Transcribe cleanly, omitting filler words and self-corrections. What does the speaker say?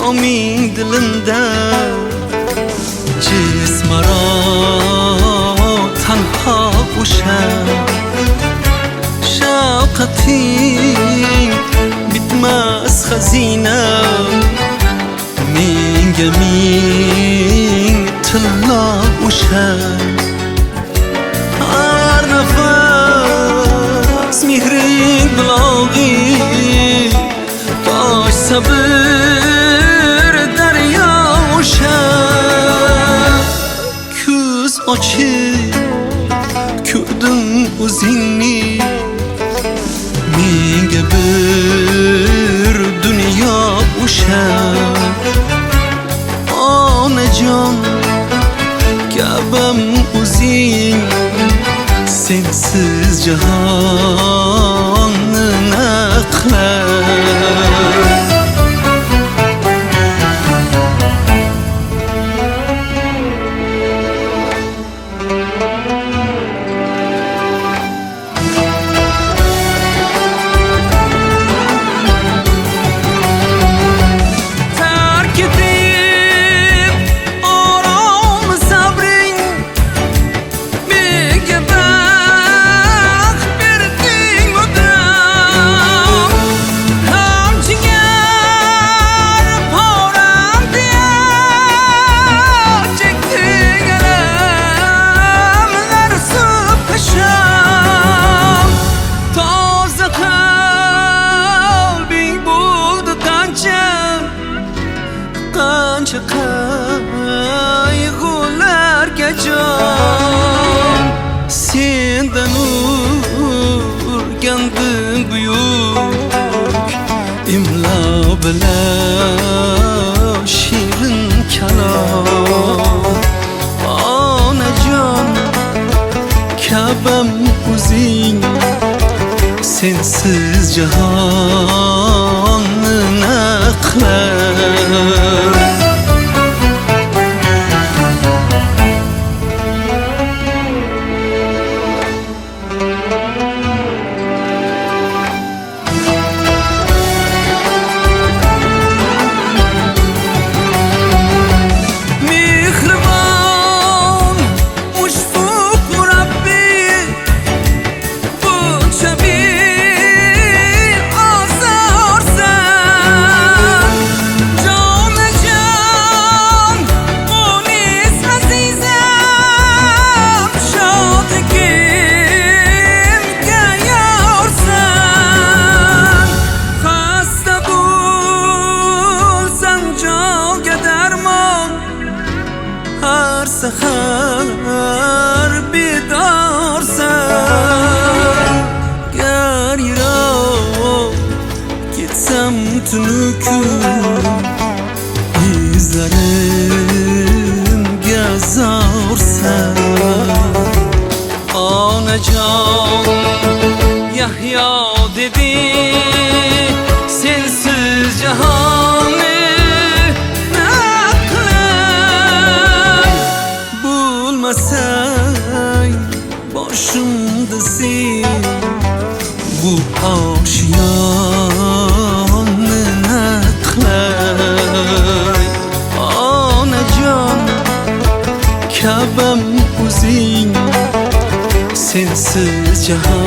امید دلنده جسم را تنها بوشم شوقتی bitmez خزینم میگمی طلا بوشم هر نفس مهرین بلاغی داشت sabır derya uşak Küz açıp kürdüm uzini Mige bir dünya uşak Ane can Kâbem uzin Sensiz cihanın aklar Kanca kaygılarga can Senden urgandim buyuk İmla bilan şirin kalom Onajon Ka'bam o'zing Sensiz jahonni aqlar سحر بیدارsan گر یرا gitsem tünüküm izlerim gezarsan Anacan Yahya dedi sensiz cihanı Sen başımdasın Bu aşiyanın aklar Anacan Ka'bam o'zing Sensiz cihan